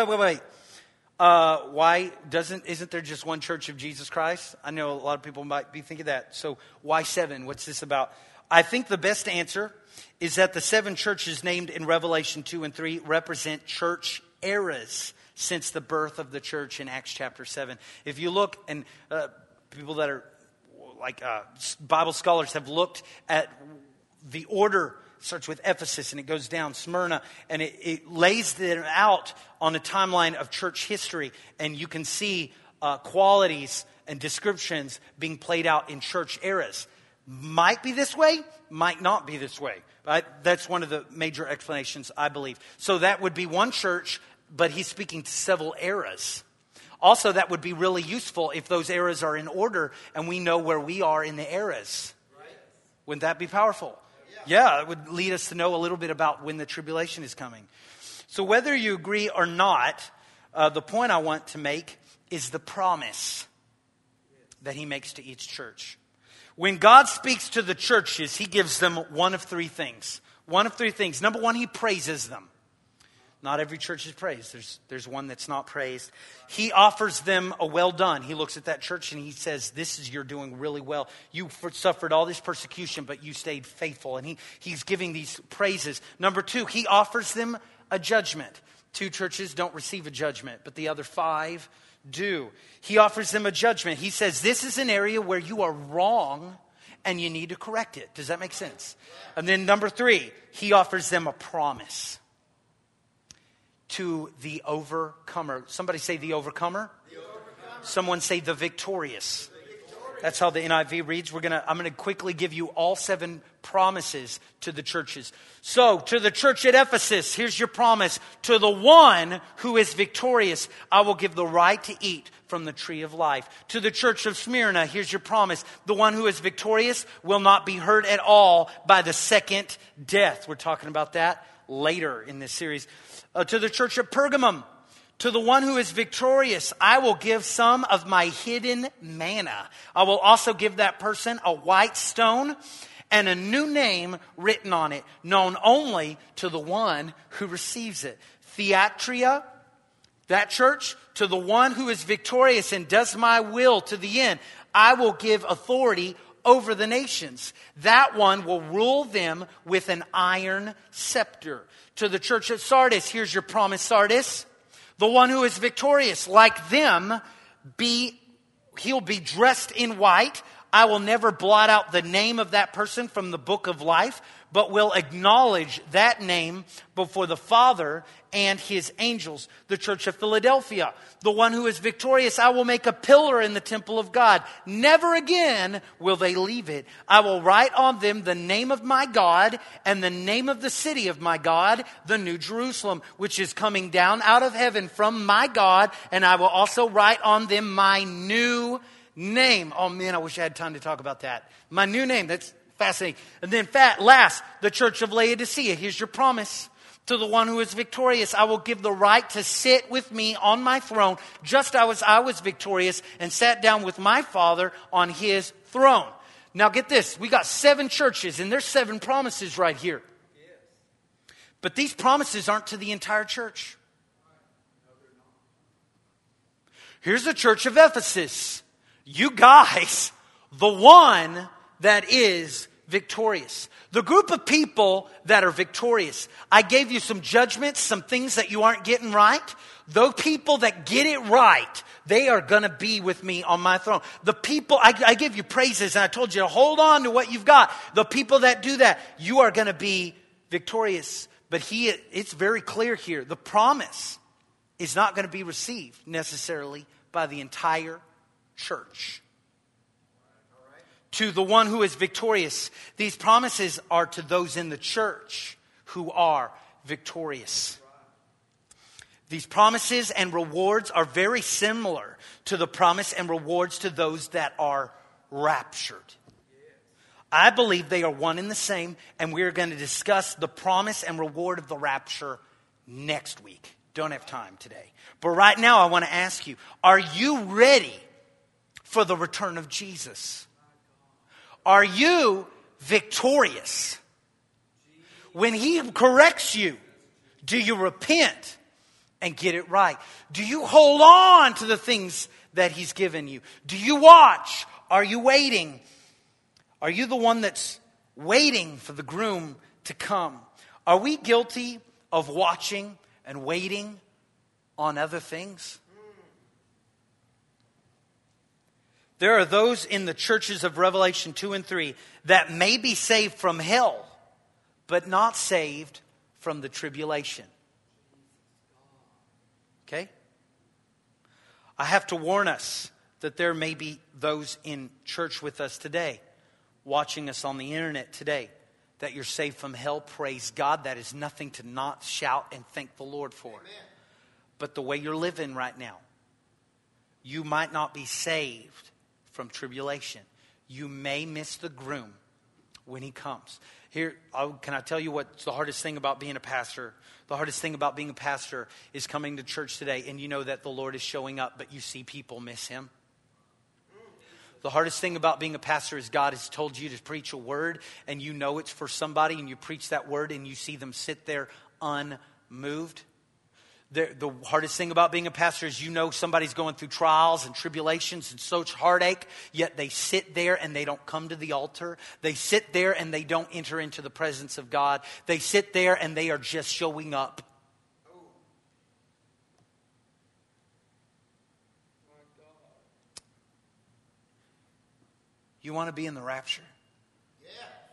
Why isn't there just one church of Jesus Christ? I know a lot of people might be thinking that. So why 7? What's this about? I think the best answer is that the 7 churches named in Revelation 2:3 represent church eras since the birth of the church in Acts chapter 7. If you look, and people that are like Bible scholars have looked at the order. Starts with Ephesus and it goes down Smyrna, and it lays them out on a timeline of church history, and you can see qualities and descriptions being played out in church eras. Might be this way, might not be this way. That's one of the major explanations, I believe. So that would be one church, but he's speaking to several eras. Also, that would be really useful if those eras are in order and we know where we are in the eras. Wouldn't that be powerful? Yeah, it would lead us to know a little bit about when the tribulation is coming. So whether you agree or not, the point I want to make is the promise that he makes to each church. When God speaks to the churches, he gives them one of 3 things. One of 3 things. Number 1, he praises them. Not every church is praised. There's one that's not praised. He offers them a well done. He looks at that church and he says, this is, you're doing really well. You suffered all this persecution, but you stayed faithful. And he's giving these praises. Number 2, he offers them a judgment. 2 churches don't receive a judgment, but the other 5 do. He offers them a judgment. He says, this is an area where you are wrong and you need to correct it. Does that make sense? And then number 3, he offers them a promise. To the overcomer. Somebody say the overcomer. Someone say the victorious. That's how the NIV reads. I'm going to quickly give you all 7 promises to the churches. So, to the church at Ephesus, here's your promise. To the one who is victorious, I will give the right to eat from the tree of life. To the church of Smyrna, here's your promise. The one who is victorious will not be hurt at all by the second death. We're talking about that later in this series. To the church of Pergamum, to the one who is victorious, I will give some of my hidden manna. I will also give that person a white stone and a new name written on it, known only to the one who receives it. Thyatira, that church, to the one who is victorious and does my will to the end, I will give authority over the nations. That one will rule them with an iron scepter. To the church at Sardis, here's your promise, Sardis. The one who is victorious, like them, he'll be dressed in white. I will never blot out the name of that person from the book of life, but will acknowledge that name before the Father and his angels. The church of Philadelphia, the one who is victorious, I will make a pillar in the temple of God. Never again will they leave it. I will write on them the name of my God and the name of the city of my God, the New Jerusalem, which is coming down out of heaven from my God. And I will also write on them my new name. Oh man, I wish I had time to talk about that. My new name, that's fascinating. And then last, the church of Laodicea. Here's your promise. To the one who is victorious, I will give the right to sit with me on my throne, just as I was victorious and sat down with my Father on his throne. Now get this, we got 7 churches and there's 7 promises right here. But these promises aren't to the entire church. Here's the church of Ephesus. You guys, the one that is victorious. The group of people that are victorious. I gave you some judgments, some things that you aren't getting right. Those people that get it right, they are going to be with me on my throne. The people, I give you praises and I told you to hold on to what you've got. The people that do that, you are going to be victorious. But it's very clear here. The promise is not going to be received necessarily by the entire church. To the one who is victorious. These promises are to those in the church who are victorious. These promises and rewards are very similar to the promise and rewards to those that are raptured. I believe they are one and the same, and we're going to discuss the promise and reward of the rapture next week. Don't have time today. But right now I want to ask you, are you ready for the return of Jesus? Are you victorious? When he corrects you, do you repent and get it right? Do you hold on to the things that he's given you? Do you watch? Are you waiting? Are you the one that's waiting for the groom to come? Are we guilty of watching and waiting on other things? There are those in the churches of Revelation 2 and 3 that may be saved from hell, but not saved from the tribulation. Okay? I have to warn us that there may be those in church with us today, watching us on the internet today, that you're saved from hell. Praise God. That is nothing to not shout and thank the Lord for. Amen. But the way you're living right now, you might not be saved from tribulation. You may miss the groom when he comes. Here, can I tell you what's the hardest thing about being a pastor? The hardest thing about being a pastor is coming to church today and you know that the Lord is showing up, but you see people miss him. The hardest thing about being a pastor is God has told you to preach a word and you know it's for somebody and you preach that word and you see them sit there unmoved. The hardest thing about being a pastor is somebody's going through trials and tribulations and such heartache, yet they sit there and they don't come to the altar. They sit there and they don't enter into the presence of God. They sit there and they are just showing up. You want to be in the rapture? Yeah.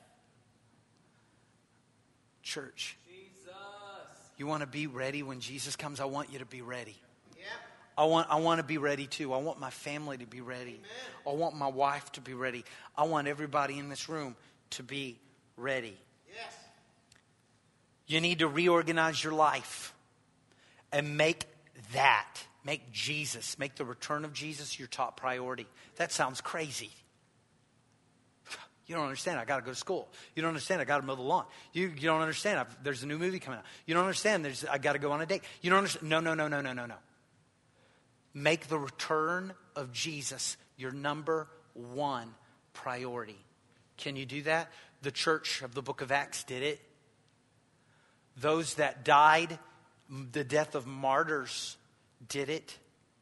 Church. You want to be ready when Jesus comes? I want you to be ready. Yeah. I want to be ready too. I want my family to be ready. Amen. I want my wife to be ready. I want everybody in this room to be ready. Yes. You need to reorganize your life and make Jesus, make the return of Jesus your top priority. That sounds crazy. You don't understand. I got to go to school. You don't understand. I got to mow the lawn. You don't understand. There's a new movie coming out. You don't understand. I got to go on a date. You don't understand. No. Make the return of Jesus your number one priority. Can you do that? The church of the book of Acts did it. Those that died, the death of martyrs, did it.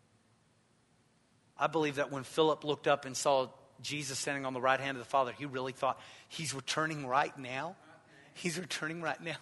I believe that when Philip looked up and saw Jesus standing on the right hand of the Father, he really thought, he's returning right now. He's returning right now.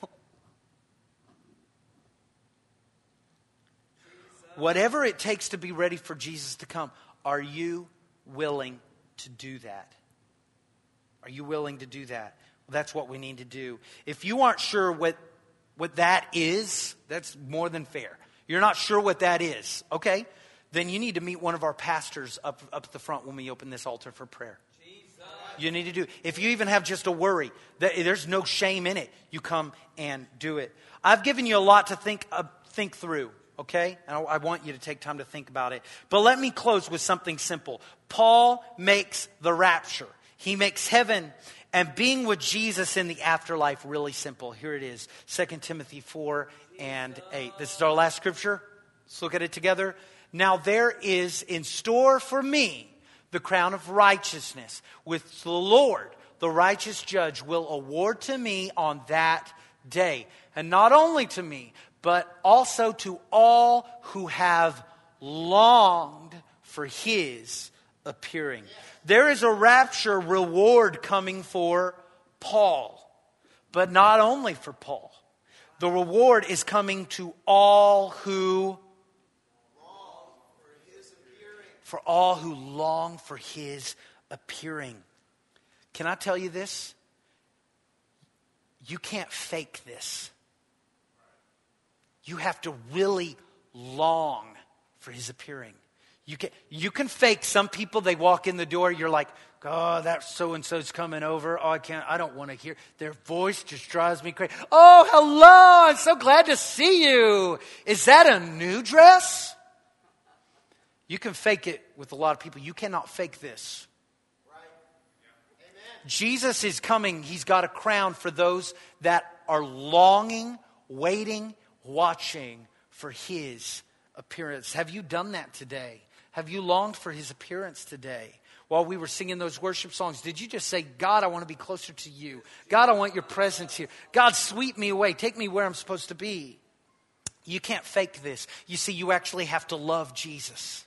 Whatever it takes to be ready for Jesus to come, are you willing to do that? Are you willing to do that? Well, that's what we need to do. If you aren't sure what that is, that's more than fair. You're not sure what that is, okay? Then you need to meet one of our pastors up at the front when we open this altar for prayer. Jesus. You need to do it. If you even have just a worry, there's no shame in it. You come and do it. I've given you a lot to think through, okay? And I want you to take time to think about it. But let me close with something simple. Paul makes the rapture. He makes heaven and being with Jesus in the afterlife really simple. Here it is, 2 Timothy 4 and 8. This is our last scripture. Let's look at it together. Now there is in store for me the crown of righteousness, which the Lord, the righteous judge, will award to me on that day. And not only to me, but also to all who have longed for his appearing. There is a rapture reward coming for Paul, but not only for Paul. The reward is coming to all who long for his appearing. Can I tell you this? You can't fake this. You have to really long for his appearing. You can fake. Some people, they walk in the door, you're like, oh, that so-and-so's coming over. Oh, I don't want to hear. Their voice just drives me crazy. Oh, hello, I'm so glad to see you. Is that a new dress? You can fake it with a lot of people. You cannot fake this. Right. Amen. Jesus is coming. He's got a crown for those that are longing, waiting, watching for his appearance. Have you done that today? Have you longed for his appearance today? While we were singing those worship songs, did you just say, God, I want to be closer to you. God, I want your presence here. God, sweep me away. Take me where I'm supposed to be. You can't fake this. You see, you actually have to love Jesus.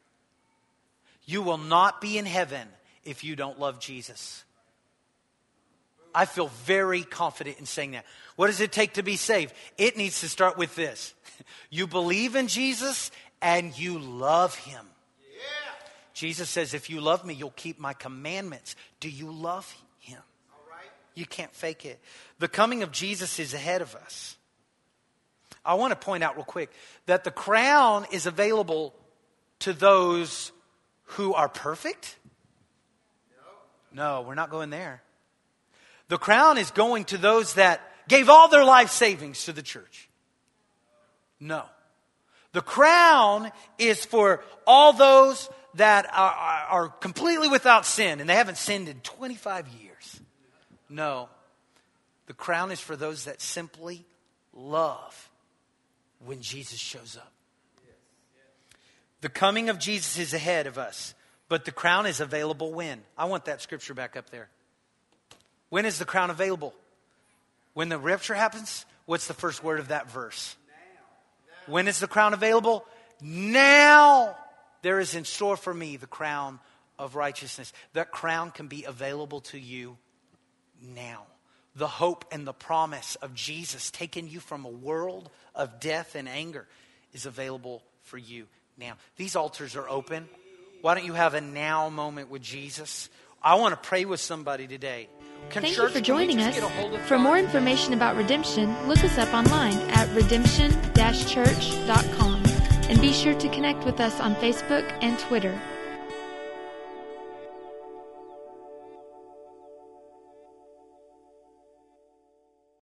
You will not be in heaven if you don't love Jesus. I feel very confident in saying that. What does it take to be saved? It needs to start with this. You believe in Jesus and you love him. Yeah. Jesus says, if you love me, you'll keep my commandments. Do you love him? All right. You can't fake it. The coming of Jesus is ahead of us. I want to point out real quick that the crown is available to those who are perfect? No, we're not going there. The crown is going to those that gave all their life savings to the church. No. The crown is for all those that are completely without sin and they haven't sinned in 25 years. No. The crown is for those that simply love when Jesus shows up. The coming of Jesus is ahead of us, but the crown is available when? I want that scripture back up there. When is the crown available? When the rapture happens? What's the first word of that verse? When is the crown available? Now there is in store for me the crown of righteousness. That crown can be available to you now. The hope and the promise of Jesus taking you from a world of death and anger is available for you now. These altars are open. Why don't you have a now moment with Jesus? I want to pray with somebody today. Thank you for joining us. For more information about Redemption, look us up online at redemption-church.com and be sure to connect with us on Facebook and Twitter.